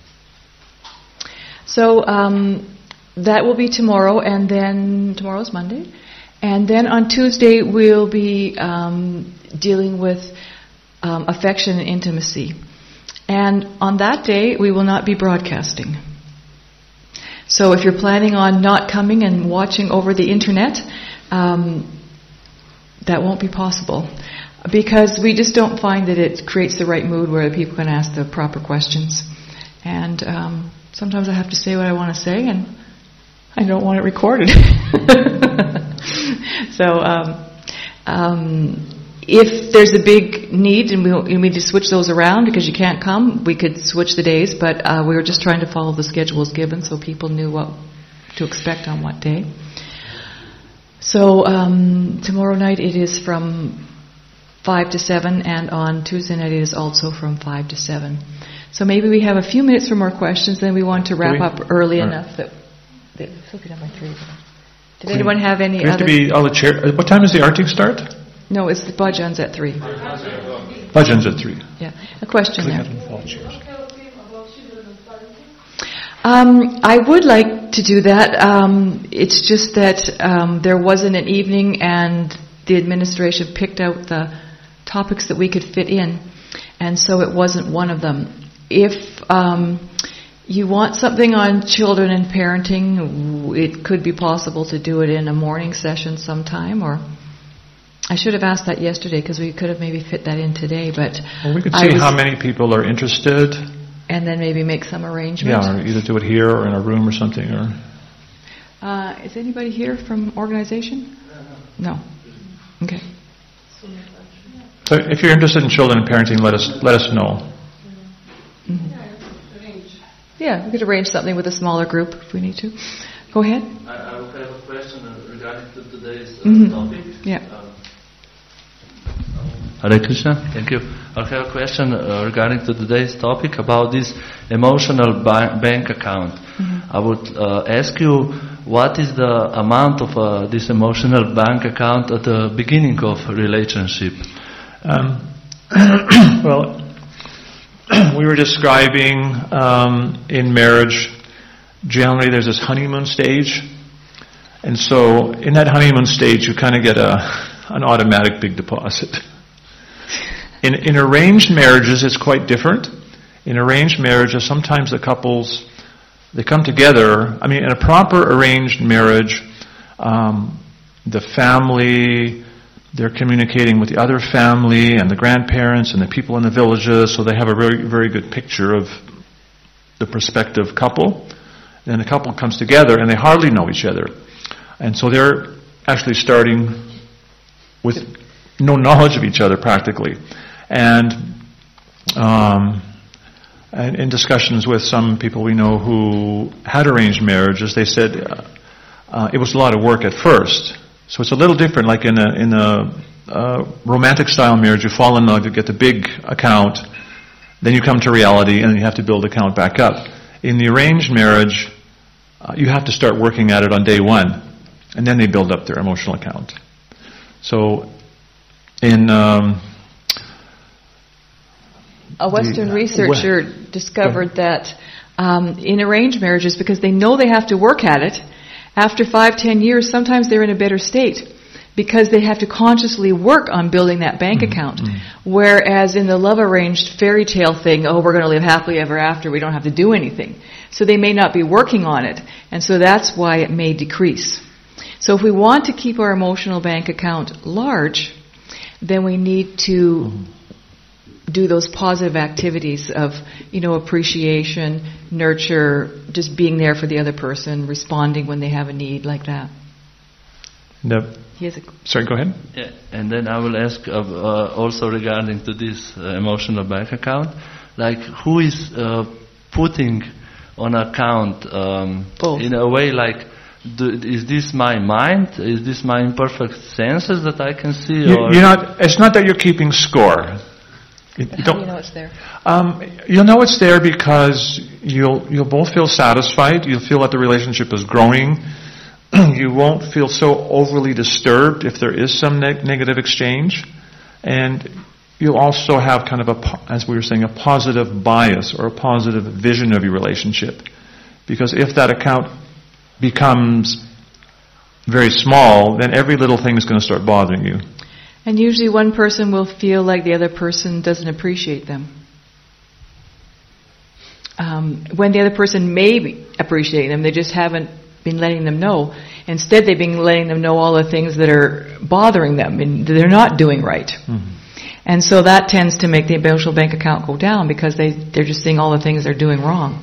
[SPEAKER 2] So um, that will be tomorrow, and then tomorrow's Monday, and then on Tuesday we'll be um, dealing with um, affection and intimacy. And on that day, we will not be broadcasting. So if you're planning on not coming and watching over the internet, um, that won't be possible. Because we just don't find that it creates the right mood where people can ask the proper questions. And um, sometimes I have to say what I want to say, and I don't want it recorded. so um, um, if there's a big need and we, we need to switch those around because you can't come, we could switch the days, but uh, we were just trying to follow the schedules given so people knew what to expect on what day. So um, tomorrow night it is from five to seven, and on Tuesday night it is also from five to seven. So maybe we have a few minutes for more questions, then we want to wrap up early
[SPEAKER 1] All
[SPEAKER 2] enough that... that look at my three. Did anyone have any
[SPEAKER 1] we have
[SPEAKER 2] other...
[SPEAKER 1] to be all the chair. What time does the Arctic start?
[SPEAKER 2] No, it's the Bhajan's at three.
[SPEAKER 1] Bhajan's at three.
[SPEAKER 2] Yeah, a question there. Um, I would like to do that. Um, it's just that um, there wasn't an evening, and the administration picked out the topics that we could fit in, and so it wasn't one of them. If um, you want something on children and parenting, it could be possible to do it in a morning session sometime, or I should have asked that yesterday because we could have maybe fit that in today, but
[SPEAKER 1] well, we could see how many people are interested.
[SPEAKER 2] And then maybe make some arrangements.
[SPEAKER 1] Yeah, or either do it here or in a room or something. Or
[SPEAKER 2] uh, is anybody here from organization? No. Okay.
[SPEAKER 1] So if you're interested in children and parenting, let us let us know.
[SPEAKER 2] Mm-hmm. Yeah, we could arrange something with a smaller group if we need to. Go ahead.
[SPEAKER 4] I, I would have a question regarding to today's uh,
[SPEAKER 2] mm-hmm.
[SPEAKER 4] topic.
[SPEAKER 2] Yeah.
[SPEAKER 4] Um, Hare Krishna, thank you. I have a question uh, regarding to today's topic about this emotional ba- bank account.
[SPEAKER 2] Mm-hmm.
[SPEAKER 4] I would uh, ask you, what is the amount of uh, this emotional bank account at the beginning of a relationship?
[SPEAKER 1] Um, well, we were describing um, in marriage, generally there's this honeymoon stage. And so in that honeymoon stage, you kind of get a an automatic big deposit. In, in arranged marriages, it's quite different. In arranged marriages, sometimes the couples, they come together. I mean, in a proper arranged marriage, um, the family, they're communicating with the other family and the grandparents and the people in the villages, so they have a very, very good picture of the prospective couple. Then the couple comes together and they hardly know each other. And so they're actually starting with no knowledge of each other practically. And, um, and in discussions with some people we know who had arranged marriages, they said uh, uh, it was a lot of work at first. So it's a little different. Like in a in a uh, romantic style marriage, you fall in love, you get the big account, then you come to reality, and you have to build the account back up. In the arranged marriage, uh, you have to start working at it on day one, and then they build up their emotional account. So in um,
[SPEAKER 2] a Western
[SPEAKER 1] the,
[SPEAKER 2] researcher
[SPEAKER 1] well,
[SPEAKER 2] discovered that um, in arranged marriages, because they know they have to work at it, after five, ten years, sometimes they're in a better state because they have to consciously work on building that bank mm-hmm. account. Mm-hmm. Whereas in the love arranged fairy tale thing, oh, we're going to live happily ever after, we don't have to do anything. So they may not be working on it, and so that's why it may decrease. So if we want to keep our emotional bank account large, then we need to mm-hmm. do those positive activities of, you know, appreciation, nurture, just being there for the other person, responding when they have a need like that.
[SPEAKER 1] No.
[SPEAKER 2] He has a
[SPEAKER 1] Sorry, go ahead.
[SPEAKER 4] Yeah, and then I will ask uh, uh, also regarding to this uh, emotional bank account, like who is uh, putting on account um, in a way like, do, is this my mind? Is this my imperfect senses that I can see?
[SPEAKER 1] You,
[SPEAKER 4] or
[SPEAKER 1] you're not. It's not that you're keeping score. You, you
[SPEAKER 2] How do you know it's there?
[SPEAKER 1] Um, you'll know it's there because you'll you'll both feel satisfied. You'll feel that the relationship is growing. You won't feel so overly disturbed if there is some neg- negative exchange, and you'll also have kind of a, as we were saying, a positive bias or a positive vision of your relationship. Because if that account becomes very small, then every little thing is going to start bothering you.
[SPEAKER 2] And usually one person will feel like the other person doesn't appreciate them. um, when the other person may be appreciating them, they just haven't been letting them know. Instead, they've been letting them know all the things that are bothering them and they're not doing right. Mm-hmm. And so that tends to make the emotional bank account go down because they, they're just seeing all the things they're doing wrong.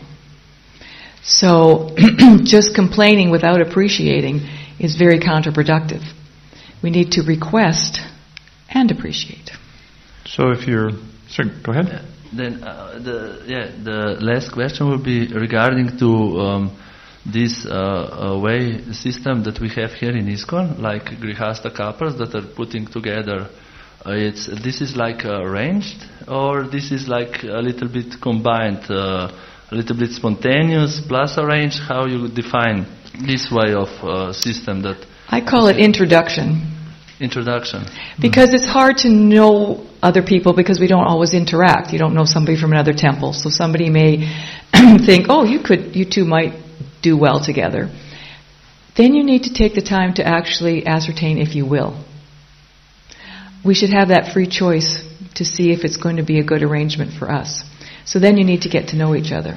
[SPEAKER 2] So just complaining without appreciating is very counterproductive. We need to request and appreciate.
[SPEAKER 1] So if you're... Sorry, go ahead.
[SPEAKER 4] Yeah, then uh, the yeah the last question would be regarding to um, this uh, uh, way system that we have here in ISKCON, like Grihasta couples that are putting together. Uh, it's this is like uh, arranged, or this is like a little bit combined, uh, a little bit spontaneous plus arranged. How you define this way of uh, system that?
[SPEAKER 2] I call it introduction.
[SPEAKER 4] Introduction.
[SPEAKER 2] Because mm-hmm. it's hard to know other people because we don't always interact. You don't know somebody from another temple, so somebody may think, "Oh, you could, you two might do well together." Then you need to take the time to actually ascertain if you will. We should have that free choice to see if it's going to be a good arrangement for us. So then you need to get to know each other.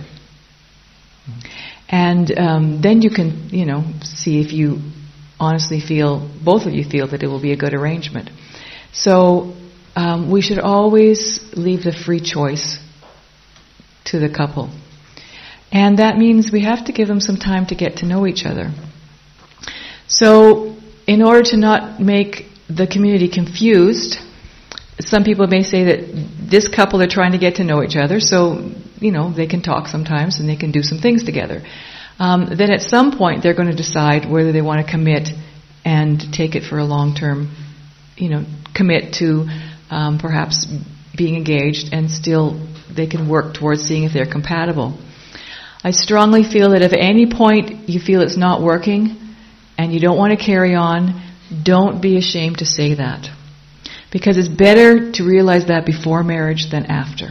[SPEAKER 2] And um, then you can, you know, see if you honestly feel, both of you feel that it will be a good arrangement. So um, we should always leave the free choice to the couple. And that means we have to give them some time to get to know each other. So in order to not make the community confused, some people may say that this couple are trying to get to know each other, so, you know, they can talk sometimes and they can do some things together. Um, then at some point they're going to decide whether they want to commit and take it for a long term, you know, commit to um, perhaps being engaged, and still they can work towards seeing if they're compatible. I strongly feel that if at any point you feel it's not working and you don't want to carry on, don't be ashamed to say that. Because it's better to realize that before marriage than after.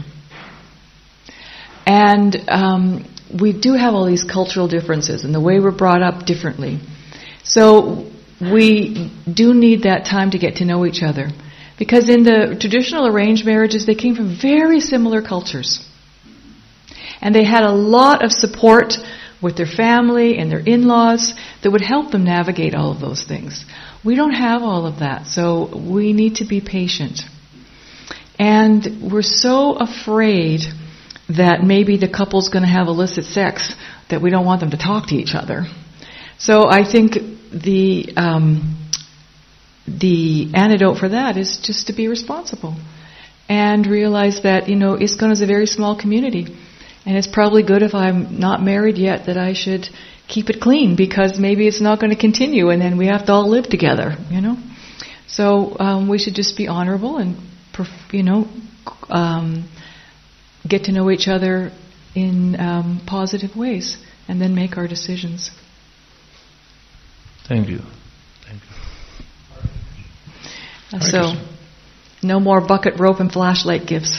[SPEAKER 2] And um, we do have all these cultural differences and the way we're brought up differently. So we do need that time to get to know each other. Because in the traditional arranged marriages, they came from very similar cultures. And they had a lot of support with their family and their in-laws that would help them navigate all of those things. We don't have all of that, so we need to be patient. And we're so afraid that maybe the couple's going to have illicit sex that we don't want them to talk to each other. So I think the um, the antidote for that is just to be responsible and realize that, you know, ISKCON is a very small community. And it's probably good if I'm not married yet that I should keep it clean, because maybe it's not going to continue and then we have to all live together, you know. So um, we should just be honorable and, you know, um, get to know each other in um, positive ways and then make our decisions.
[SPEAKER 4] Thank you. Thank you.
[SPEAKER 2] Uh, so, no more bucket, rope, and flashlight gifts.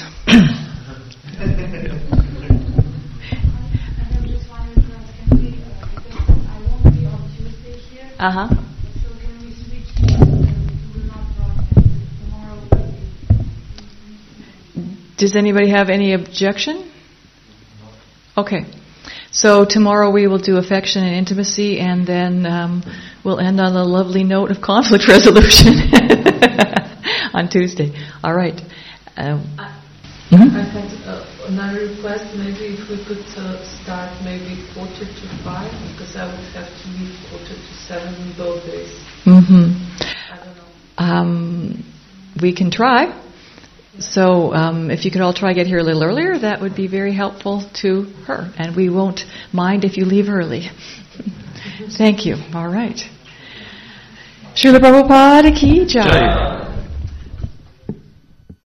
[SPEAKER 2] Uh-huh.
[SPEAKER 8] So can we switch to will not broadcast tomorrow?
[SPEAKER 2] Does anybody have any objection? Okay. So tomorrow we will do affection and intimacy, and then um, we'll end on a lovely note of conflict resolution on Tuesday. All right. Um,
[SPEAKER 9] I,
[SPEAKER 2] mm-hmm.
[SPEAKER 9] I had uh, another request. Maybe if we could uh, start maybe quarter to five, because I would have to leave quarter to seven both days.
[SPEAKER 2] Mm-hmm.
[SPEAKER 9] I don't know.
[SPEAKER 2] Um, we can try. So um, if you could all try to get here a little earlier, that would be very helpful to her. And we won't mind if you leave early. Thank you. All right. Srila Prabhupada Ki Jai.